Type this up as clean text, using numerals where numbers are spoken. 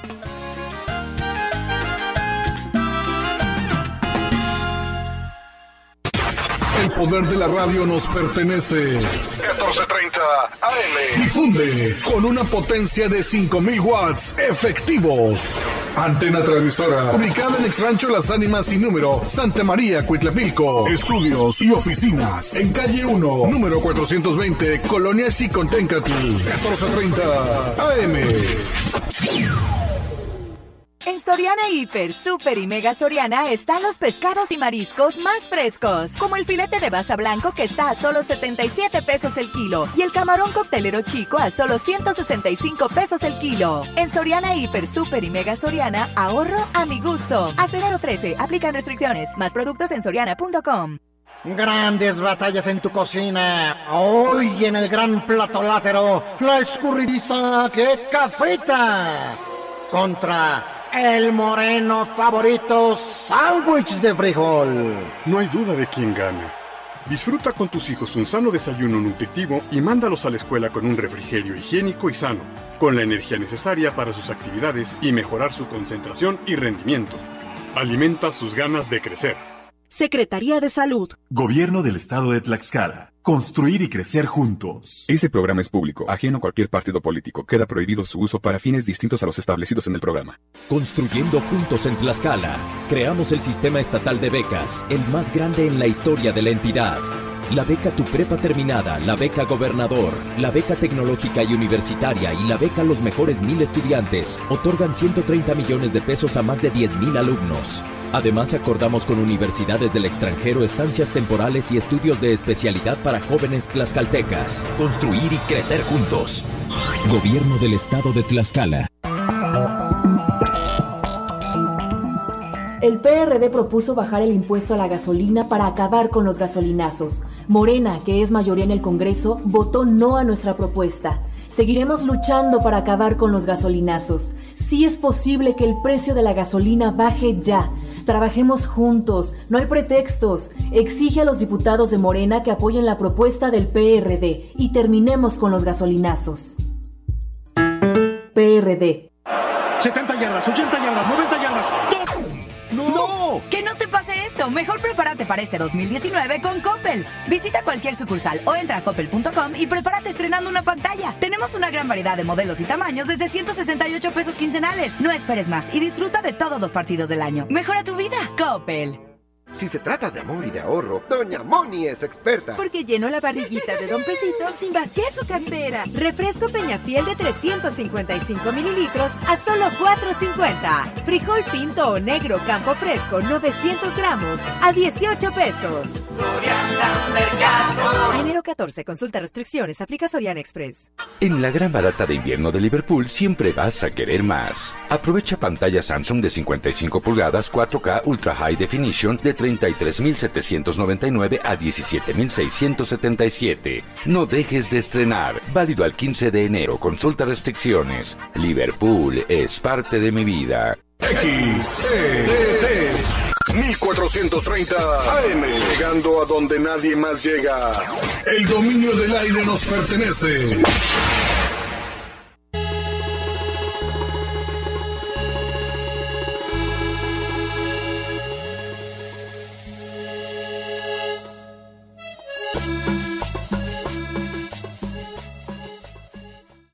El poder de la radio nos pertenece. 1430 AM. Difunde con una potencia de 5,000 watts efectivos. Antena transmisora. Ubicada en Exrancho Las Ánimas sin número, Santa María, Cuitlapilco. Estudios y oficinas. En calle 1, número 420, Colonia Xiconténcatl. 1430 AM. En Soriana Hiper, Super y Mega Soriana están los pescados y mariscos más frescos, como el filete de basa blanco que está a solo 77 pesos el kilo y el camarón coctelero chico a solo 165 pesos el kilo. En Soriana Hiper, Super y Mega Soriana, ahorro a mi gusto. Hasta enero 13, aplican restricciones. Más productos en soriana.com. Grandes batallas en tu cocina. Hoy en el gran plato látero, la escurridiza que cafeta contra el moreno favorito sándwich de frijol. No hay duda de quién gana. Disfruta con tus hijos un sano desayuno nutritivo y mándalos a la escuela con un refrigerio higiénico y sano, con la energía necesaria para sus actividades y mejorar su concentración y rendimiento. Alimenta sus ganas de crecer. Secretaría de Salud. Gobierno del Estado de Tlaxcala. Construir y crecer juntos. Este programa es público, ajeno a cualquier partido político. Queda prohibido su uso para fines distintos a los establecidos en el programa. Construyendo juntos en Tlaxcala, creamos el sistema estatal de becas, el más grande en la historia de la entidad. La beca Tu Prepa Terminada, la beca Gobernador, la beca Tecnológica y Universitaria y la beca Los Mejores 1000 Estudiantes otorgan 130 millones de pesos a más de 10,000 alumnos. Además, acordamos con universidades del extranjero estancias temporales y estudios de especialidad para jóvenes tlaxcaltecas. Construir y crecer juntos. Gobierno del Estado de Tlaxcala. El PRD propuso bajar el impuesto a la gasolina para acabar con los gasolinazos. Morena, que es mayoría en el Congreso, votó no a nuestra propuesta. Seguiremos luchando para acabar con los gasolinazos. Sí es posible que el precio de la gasolina baje ya. Trabajemos juntos, no hay pretextos. Exige a los diputados de Morena que apoyen la propuesta del PRD y terminemos con los gasolinazos. PRD. 70 yardas, 80 yardas, 90 yardas. ¡No! ¡Que no te pase esto! Mejor prepárate para este 2019 con Coppel. Visita cualquier sucursal o entra a coppel.com y prepárate estrenando una pantalla. Tenemos una gran variedad de modelos y tamaños desde 168 pesos quincenales. No esperes más y disfruta de todos los partidos del año. Mejora tu vida. Coppel. Si se trata de amor y de ahorro, Doña Moni es experta. Porque llenó la barriguita de Don Pesito sin vaciar su cartera. Refresco Peñafiel de 355 mililitros a solo $4.50. Frijol pinto o negro Campo Fresco 900 gramos a 18 pesos. Soriana Mercado. A enero 14, consulta restricciones, aplica Soriana Express. En la gran barata de invierno de Liverpool siempre vas a querer más. Aprovecha pantalla Samsung de 55 pulgadas 4K Ultra High Definition de 33,799 a 17,677. No dejes de estrenar. Válido al 15 de enero. Consulta restricciones. Liverpool es parte de mi vida. XCDT 1430 AM. Llegando a donde nadie más llega. El dominio del aire nos pertenece.